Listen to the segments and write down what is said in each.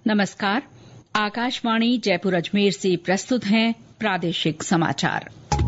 नमस्कार। आकाशवाणी जयपुर अजमेर से प्रस्तुत हैं प्रादेशिक समाचार।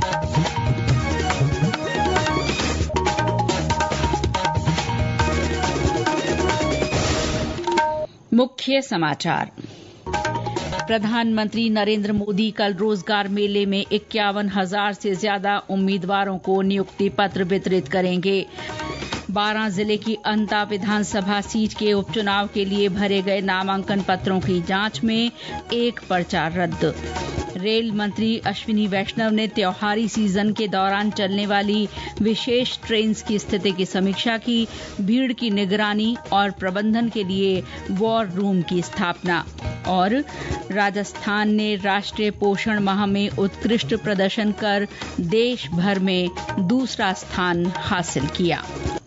मुख्य समाचार। प्रधानमंत्री नरेंद्र मोदी कल रोजगार मेले में 51,000 से ज्यादा उम्मीदवारों को नियुक्ति पत्र वितरित करेंगे। 12 जिले की अंता विधानसभा सीट के उपचुनाव के लिए भरे गए नामांकन पत्रों की जांच में एक पर्चा रद्द। रेल मंत्री अश्विनी वैष्णव ने त्योहारी सीजन के दौरान चलने वाली विशेष ट्रेन की स्थिति की समीक्षा की। भीड़ की निगरानी और प्रबंधन के लिए वॉर रूम की स्थापना। और राजस्थान ने राष्ट्रीय पोषण माह में उत्कृष्ट प्रदर्शन कर देश भर में दूसरा स्थान हासिल किया।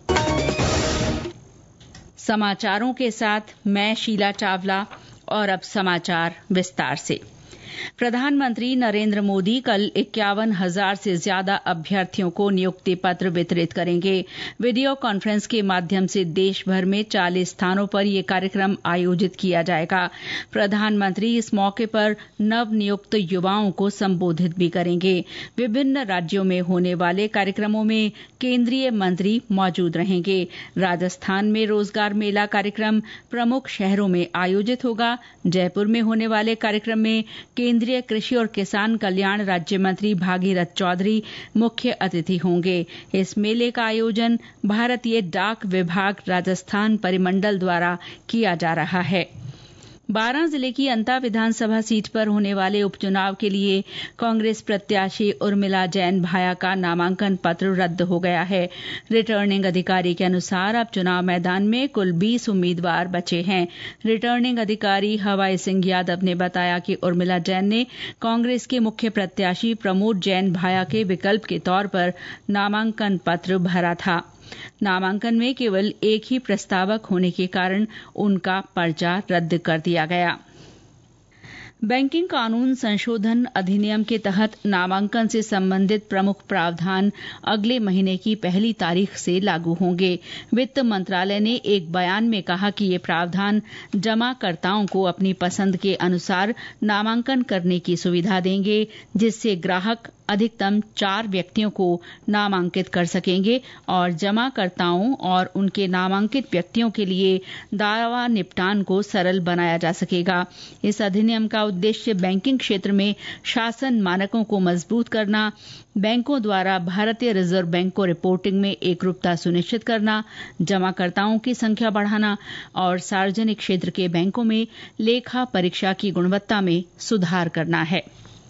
समाचारों के साथ मैं शीला चावला। और अब समाचार विस्तार से। प्रधानमंत्री नरेंद्र मोदी कल 51,000 से ज्यादा अभ्यर्थियों को नियुक्ति पत्र वितरित करेंगे। वीडियो कॉन्फ्रेंस के माध्यम से देश भर में 40 स्थानों पर यह कार्यक्रम आयोजित किया जाएगा। प्रधानमंत्री इस मौके पर नवनियुक्त युवाओं को संबोधित भी करेंगे। विभिन्न राज्यों में होने वाले कार्यक्रमों में केंद्रीय मंत्री मौजूद रहेंगे। राजस्थान में रोजगार मेला कार्यक्रम प्रमुख शहरों में आयोजित होगा। जयपुर में होने वाले कार्यक्रम में केंद्रीय कृषि और किसान कल्याण राज्य मंत्री भागीरथ चौधरी मुख्य अतिथि होंगे। इस मेले का आयोजन भारतीय डाक विभाग राजस्थान परिमंडल द्वारा किया जा रहा है। 12 जिले की अंता विधानसभा सीट पर होने वाले उपचुनाव के लिए कांग्रेस प्रत्याशी उर्मिला जैन भाया का नामांकन पत्र रद्द हो गया है। रिटर्निंग अधिकारी के अनुसार अब चुनाव मैदान में कुल 20 उम्मीदवार बचे हैं। रिटर्निंग अधिकारी हवाई सिंह यादव ने बताया कि उर्मिला जैन ने कांग्रेस के मुख्य प्रत्याशी प्रमोद जैन भाया के विकल्प के तौर पर नामांकन पत्र भरा था। नामांकन में केवल एक ही प्रस्तावक होने के कारण उनका पर्चा रद्द कर दिया गया। बैंकिंग कानून संशोधन अधिनियम के तहत नामांकन से संबंधित प्रमुख प्रावधान अगले महीने की 1 तारीख से लागू होंगे। वित्त मंत्रालय ने एक बयान में कहा कि ये प्रावधान जमाकर्ताओं को अपनी पसंद के अनुसार नामांकन करने की सुविधा देंगे, जिससे ग्राहक अधिकतम 4 व्यक्तियों को नामांकित कर सकेंगे और जमाकर्ताओं और उनके नामांकित व्यक्तियों के लिए दावा निपटान को सरल बनाया जा सकेगा। इस अधिनियम का उद्देश्य बैंकिंग क्षेत्र में शासन मानकों को मजबूत करना, बैंकों द्वारा भारतीय रिजर्व बैंक को रिपोर्टिंग में एकरूपता सुनिश्चित करना, जमाकर्ताओं की संख्या बढ़ाना और सार्वजनिक क्षेत्र के बैंकों में लेखा परीक्षा की गुणवत्ता में सुधार करना है।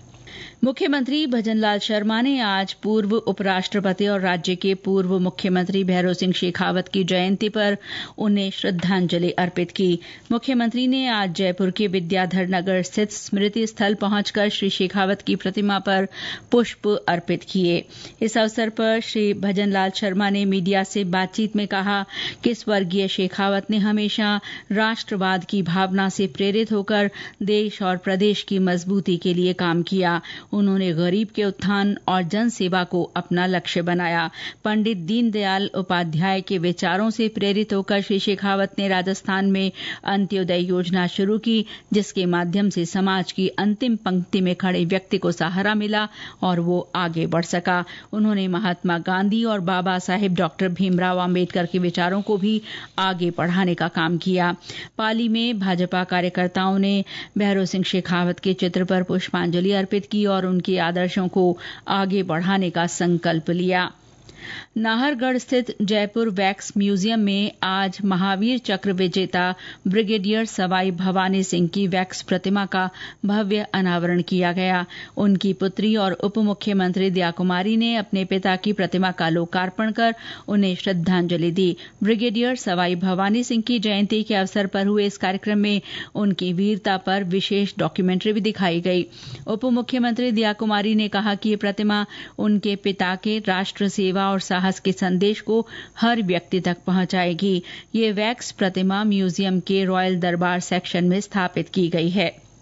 मुख्यमंत्री भजनलाल शर्मा ने आज पूर्व उपराष्ट्रपति और राज्य के पूर्व मुख्यमंत्री भैरों सिंह शेखावत की जयंती पर उन्हें श्रद्धांजलि अर्पित की। मुख्यमंत्री ने आज जयपुर के विद्याधर नगर स्थित स्मृति स्थल पहुंचकर श्री शेखावत की प्रतिमा पर पुष्प अर्पित किए। इस अवसर पर श्री भजनलाल शर्मा ने मीडिया से बातचीत में कहा कि स्वर्गीय शेखावत ने हमेशा राष्ट्रवाद की भावना से प्रेरित होकर देश और प्रदेश की मजबूती के लिए काम किया। उन्होंने गरीब के उत्थान और जन सेवा को अपना लक्ष्य बनाया। पंडित दीनदयाल उपाध्याय के विचारों से प्रेरित होकर श्री शेखावत ने राजस्थान में अंत्योदय योजना शुरू की, जिसके माध्यम से समाज की अंतिम पंक्ति में खड़े व्यक्ति को सहारा मिला और वो आगे बढ़ सका। उन्होंने महात्मा गांधी और बाबा साहेब डॉक्टर भीमराव अम्बेडकर के विचारों को भी आगे बढ़ाने का काम किया। पाली में भाजपा कार्यकर्ताओं ने भैरों सिंह शेखावत के चित्र पर पुष्पांजलि अर्पित की और उनके आदर्शों को आगे बढ़ाने का संकल्प लिया। नाहरगढ़ स्थित जयपुर वैक्स म्यूजियम में आज महावीर चक्र विजेता ब्रिगेडियर सवाई भवानी सिंह की वैक्स प्रतिमा का भव्य अनावरण किया गया। उनकी पुत्री और उप मुख्यमंत्री दया कुमारी ने अपने पिता की प्रतिमा का लोकार्पण कर उन्हें श्रद्धांजलि दी। ब्रिगेडियर सवाई भवानी सिंह की जयंती के अवसर पर हुए इस कार्यक्रम में उनकी वीरता पर विशेष डॉक्यूमेंट्री भी दिखाई गई। उप मुख्यमंत्री दया कुमारी ने कहा कि ये प्रतिमा उनके पिता के राष्ट्र सेवा और साहस के संदेश को हर व्यक्ति तक पहुंचाएगी। ये वैक्स प्रतिमा म्यूजियम के रॉयल दरबार सेक्शन में स्थापित की गई है।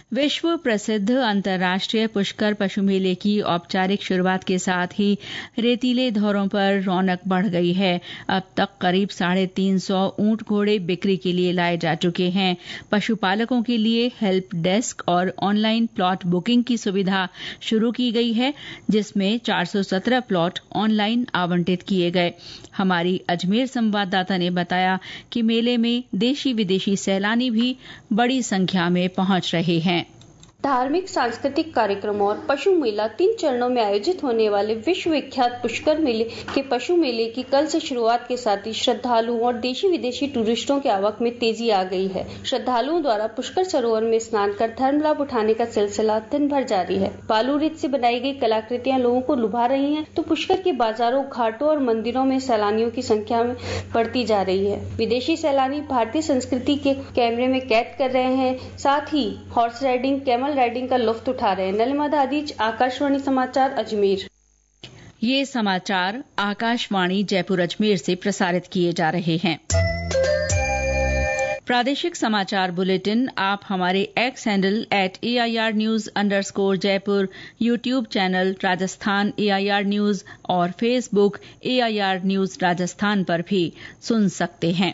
विश्व प्रसिद्ध अंतर्राष्ट्रीय पुष्कर पशु मेले की औपचारिक शुरुआत के साथ ही रेतीले धौरों पर रौनक बढ़ गई है। अब तक करीब 350 ऊंट घोड़े बिक्री के लिए लाए जा चुके हैं। पशुपालकों के लिए हेल्प डेस्क और ऑनलाइन प्लॉट बुकिंग की सुविधा शुरू की गई है, जिसमें 417 प्लॉट ऑनलाइन आवंटित किए गए। हमारी अजमेर संवाददाता ने बताया कि मेले में देशी विदेशी सैलानी भी बड़ी संख्या में पहुंच रहे हैं। धार्मिक, सांस्कृतिक कार्यक्रमों और पशु मेला 3 चरणों में आयोजित होने वाले विश्व विख्यात पुष्कर मेले के पशु मेले की कल से शुरुआत के साथ ही श्रद्धालुओं और देशी विदेशी टूरिस्टों की आवक में तेजी आ गई है। श्रद्धालुओं द्वारा पुष्कर सरोवर में स्नान कर धर्म लाभ उठाने का सिलसिला दिन भर जारी है। बालू रेत से बनाई गई कलाकृतियां लोगों को लुभा रही हैं, तो पुष्कर के बाजारों, घाटों और मंदिरों में सैलानियों की संख्या में बढ़ती जा रही है। विदेशी सैलानी भारतीय संस्कृति के कैमरे में कैद कर रहे हैं, साथ ही हॉर्स राइडिंग, कैमल राइडिंग का लुत्फ उठा रहे हैं। नलिमा दादीज, आकाशवाणी समाचार, अजमेर। ये समाचार आकाशवाणी जयपुर अजमेर से प्रसारित किए जा रहे हैं। प्रादेशिक समाचार बुलेटिन आप हमारे X handle @AIRnews_Jaipur, YouTube channel Rajasthan AIR news और फेसबुक AIR न्यूज राजस्थान पर भी सुन सकते हैं।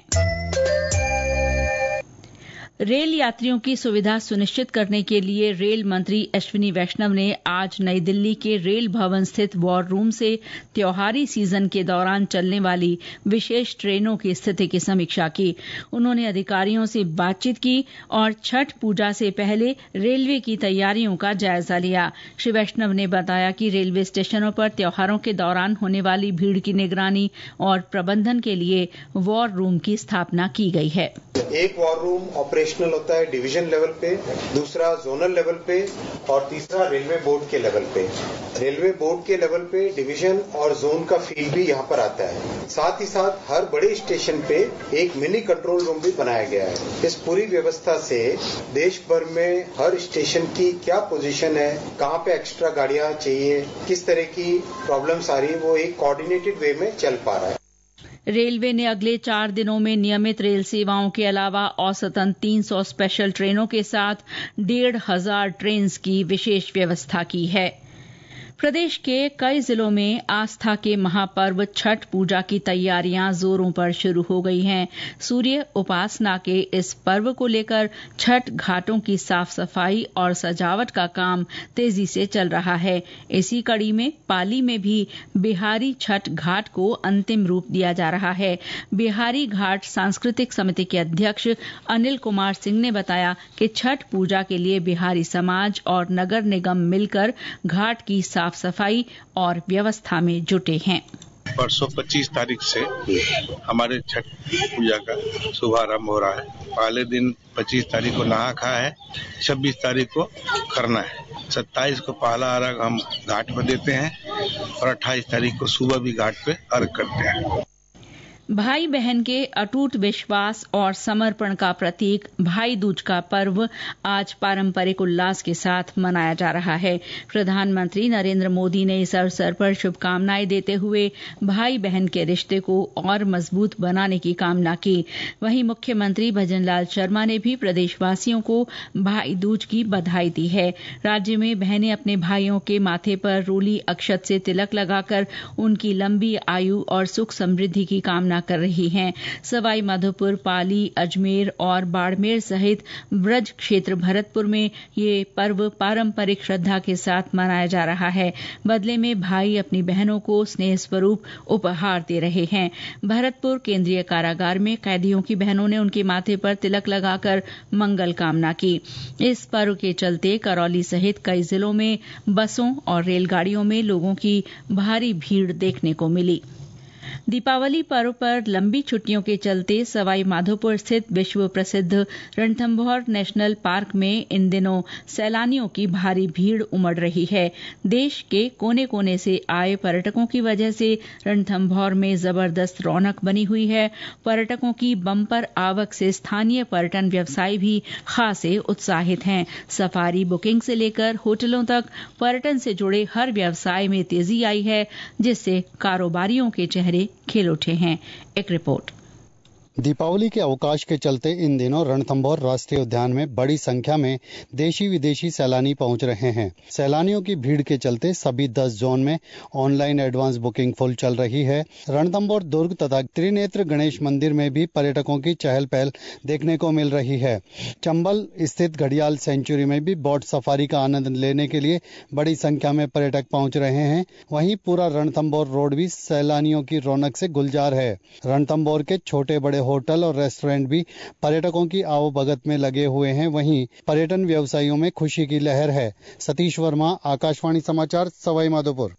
रेल यात्रियों की सुविधा सुनिश्चित करने के लिए रेल मंत्री अश्विनी वैष्णव ने आज नई दिल्ली के रेल भवन स्थित वॉर रूम से त्योहारी सीजन के दौरान चलने वाली विशेष ट्रेनों की स्थिति की समीक्षा की। उन्होंने अधिकारियों से बातचीत की और छठ पूजा से पहले रेलवे की तैयारियों का जायजा लिया। श्री वैष्णव ने बताया कि रेलवे स्टेशनों पर त्योहारों के दौरान होने वाली भीड़ की निगरानी और प्रबंधन के लिए वॉर रूम की स्थापना की गई है। एक वॉर रूम ऑपरेशनल होता है डिवीजन लेवल पे, दूसरा जोनल लेवल पे और तीसरा रेलवे बोर्ड के लेवल पे। रेलवे बोर्ड के लेवल पे डिवीजन और जोन का फील भी यहाँ पर आता है। साथ ही साथ हर बड़े स्टेशन पे एक मिनी कंट्रोल रूम भी बनाया गया है। इस पूरी व्यवस्था से देश भर में हर स्टेशन की क्या पोजीशन है, कहाँ पे एक्स्ट्रा गाड़ियां चाहिए, किस तरह की प्रॉब्लम्स आ रही है, वो एक कोऑर्डिनेटेड वे में चल पा रहा है। रेलवे ने अगले 4 दिनों में नियमित रेल सेवाओं के अलावा औसतन 300 स्पेशल ट्रेनों के साथ 1,500 ट्रेन की विशेष व्यवस्था की है। प्रदेश के कई जिलों में आस्था के महापर्व छठ पूजा की तैयारियां जोरों पर शुरू हो गई हैं। सूर्य उपासना के इस पर्व को लेकर छठ घाटों की साफ सफाई और सजावट का काम तेजी से चल रहा है। इसी कड़ी में पाली में भी बिहारी छठ घाट को अंतिम रूप दिया जा रहा है। बिहारी घाट सांस्कृतिक समिति के अध्यक्ष अनिल कुमार सिंह ने बताया कि छठ पूजा के लिए बिहारी समाज और नगर निगम मिलकर घाट की साफ सफाई और व्यवस्था में जुटे हैं। परसों 25 तारीख से हमारे छठ पूजा का शुभारंभ हो रहा है। पहले दिन 25 तारीख को नहा खा है, 26 तारीख को करना है, 27 को पहला अर्घ हम घाट पर देते हैं और 28 तारीख को सुबह भी घाट पे अर्घ करते हैं। भाई बहन के अटूट विश्वास और समर्पण का प्रतीक भाई दूज का पर्व आज पारंपरिक उल्लास के साथ मनाया जा रहा है। प्रधानमंत्री नरेंद्र मोदी ने इस अवसर पर शुभकामनाएं देते हुए भाई बहन के रिश्ते को और मजबूत बनाने की कामना की। वहीं मुख्यमंत्री भजनलाल शर्मा ने भी प्रदेशवासियों को भाई दूज की बधाई दी है। राज्य में बहनें अपने भाइयों के माथे पर रोली अक्षत से तिलक लगाकर उनकी लंबी आयु और सुख समृद्धि की कामना कर रही हैं। सवाई माधोपुर, पाली, अजमेर और बाड़मेर सहित ब्रज क्षेत्र भरतपुर में ये पर्व पारंपरिक श्रद्धा के साथ मनाया जा रहा है। बदले में भाई अपनी बहनों को स्नेह स्वरूप उपहार दे रहे हैं। भरतपुर केंद्रीय कारागार में कैदियों की बहनों ने उनके माथे पर तिलक लगाकर मंगल कामना की। इस पर्व के चलते करौली सहित कई जिलों में बसों और रेलगाड़ियों में लोगों की भारी भीड़ देखने को मिली। दीपावली पर्व पर लंबी छुट्टियों के चलते सवाई माधोपुर स्थित विश्व प्रसिद्ध रणथंभौर नेशनल पार्क में इन दिनों सैलानियों की भारी भीड़ उमड़ रही है। देश के कोने कोने से आए पर्यटकों की वजह से रणथंभौर में जबरदस्त रौनक बनी हुई है। पर्यटकों की बम्पर आवक से स्थानीय पर्यटन व्यवसायी भी खासे उत्साहित हैं। सफारी बुकिंग से लेकर होटलों तक पर्यटन से जुड़े हर व्यवसाय में तेजी आई है, जिससे कारोबारियों के चेहरे खिल उठे हैं। एक रिपोर्ट। दीपावली के अवकाश के चलते इन दिनों रणथंभौर राष्ट्रीय उद्यान में बड़ी संख्या में देशी विदेशी सैलानी पहुंच रहे हैं। सैलानियों की भीड़ के चलते सभी 10 जोन में ऑनलाइन एडवांस बुकिंग फुल चल रही है। रणथंभौर दुर्ग तथा त्रिनेत्र गणेश मंदिर में भी पर्यटकों की चहल पहल देखने को मिल रही है। चंबल स्थित घड़ियाल सेंचुरी में भी बोट सफारी का आनंद लेने के लिए बड़ी संख्या में पर्यटक पहुंच रहे हैं। वहीं पूरा रणथंभौर रोड भी सैलानियों की रौनक से गुलजार है। रणथंभौर के छोटे बड़े होटल और रेस्टोरेंट भी पर्यटकों की आवभगत में लगे हुए हैं। वहीं पर्यटन व्यवसायियों में खुशी की लहर है। सतीश वर्मा, आकाशवाणी समाचार, सवाई माधोपुर।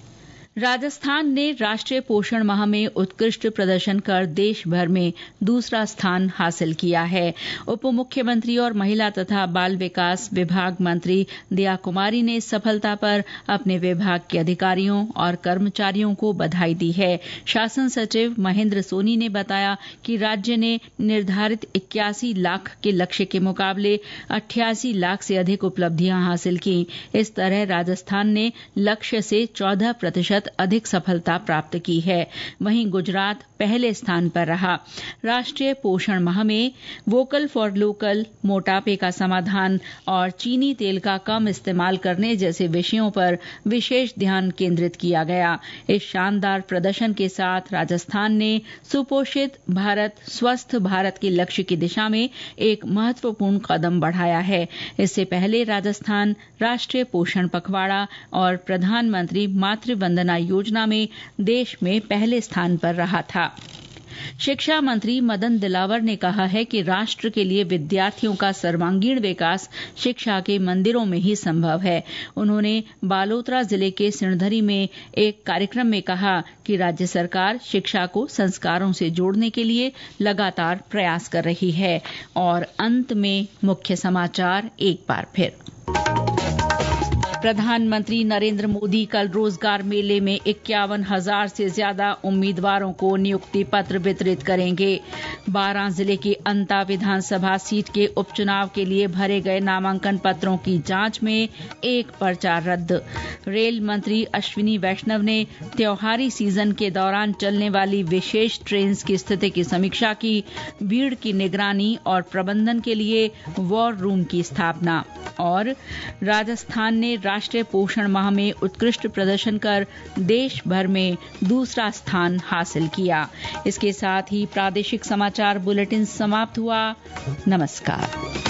राजस्थान ने राष्ट्रीय पोषण माह में उत्कृष्ट प्रदर्शन कर देश भर में दूसरा स्थान हासिल किया है। उप मुख्यमंत्री और महिला तथा बाल विकास विभाग मंत्री दया कुमारी ने इस सफलता पर अपने विभाग के अधिकारियों और कर्मचारियों को बधाई दी है। शासन सचिव महेंद्र सोनी ने बताया कि राज्य ने निर्धारित 81 लाख के लक्ष्य के मुकाबले 88 लाख से अधिक उपलब्धियां हासिल की। इस तरह राजस्थान ने लक्ष्य से 14% अधिक सफलता प्राप्त की है। वहीं गुजरात पहले स्थान पर रहा। राष्ट्रीय पोषण माह में वोकल फॉर लोकल, मोटापे का समाधान और चीनी तेल का कम इस्तेमाल करने जैसे विषयों पर विशेष ध्यान केंद्रित किया गया। इस शानदार प्रदर्शन के साथ राजस्थान ने सुपोषित भारत, स्वस्थ भारत के लक्ष्य की दिशा में एक महत्वपूर्ण कदम बढ़ाया है। इससे पहले राजस्थान राष्ट्रीय पोषण पखवाड़ा और प्रधानमंत्री मातृ वंदना योजना में देश में पहले स्थान पर रहा था। शिक्षा मंत्री मदन दिलावर ने कहा है कि राष्ट्र के लिए विद्यार्थियों का सर्वांगीण विकास शिक्षा के मंदिरों में ही संभव है। उन्होंने बालोतरा जिले के सिणधरी में एक कार्यक्रम में कहा कि राज्य सरकार शिक्षा को संस्कारों से जोड़ने के लिए लगातार प्रयास कर रही है। और अंत में मुख्य समाचार एक बार फिर। प्रधानमंत्री नरेंद्र मोदी कल रोजगार मेले में 51,000 से ज्यादा उम्मीदवारों को नियुक्ति पत्र वितरित करेंगे। 12 जिले की अंता विधानसभा सीट के उपचुनाव के लिए भरे गए नामांकन पत्रों की जांच में एक पर्चा रद्द। रेल मंत्री अश्विनी वैष्णव ने त्योहारी सीजन के दौरान चलने वाली विशेष ट्रेन की स्थिति की समीक्षा की। भीड़ की निगरानी और प्रबंधन के लिए वॉर रूम की स्थापना। और राजस्थान ने राष्ट्रीय पोषण माह में उत्कृष्ट प्रदर्शन कर देश भर में दूसरा स्थान हासिल किया। इसके साथ ही प्रादेशिक समाचार बुलेटिन समाप्त हुआ। नमस्कार।